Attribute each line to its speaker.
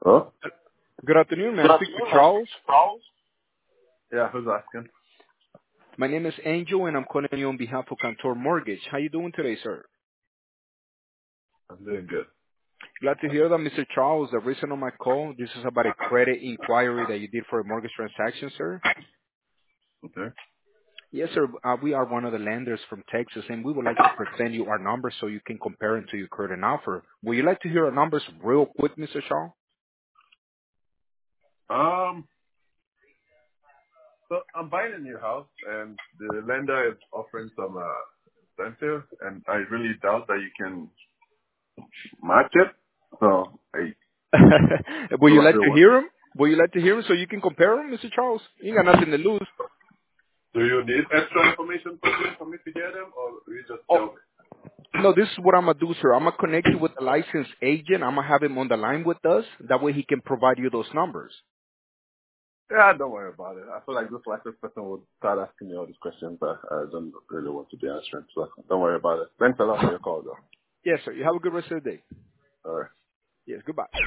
Speaker 1: Hello?
Speaker 2: Good afternoon, may
Speaker 1: Good
Speaker 2: I speak with
Speaker 1: afternoon, Mr.
Speaker 2: Charles?
Speaker 1: Charles. Yeah, who's asking?
Speaker 2: My name is Angel, and I'm calling you on behalf of Cantor Mortgage. How you doing today, sir?
Speaker 1: I'm doing good.
Speaker 2: Glad to hear that, Mr. Charles. The reason of my call, this is about a credit inquiry that you did for a mortgage transaction, sir.
Speaker 1: Okay.
Speaker 2: Yes, sir. We are one of the lenders from Texas, and we would like to present you our numbers so you can compare them to your current offer. Would you like to hear our numbers real quick, Mr. Charles?
Speaker 1: Um, so I'm buying a new house, and the lender is offering some incentive, and I really doubt that you can match it. So I
Speaker 2: Would you like
Speaker 1: probably
Speaker 2: to
Speaker 1: want.
Speaker 2: hear them? Would you like to hear them so you can compare them, Mr. Charles? You got nothing to lose.
Speaker 1: Do you need extra information for me to get them, or you just
Speaker 2: Oh,
Speaker 1: tell me?
Speaker 2: no, this is what I'm gonna do, sir. I'm gonna connect you with a licensed agent. I'm gonna have him on the line with us. That way, he can provide you those numbers.
Speaker 1: Yeah, don't worry about it. I feel like this licensed person will start asking me all these questions, but I don't really want to be answering. So don't worry about it. Thanks a lot for your call, though.
Speaker 2: Yes, sir. You have a good rest of the day.
Speaker 1: All right.
Speaker 2: Yes, goodbye.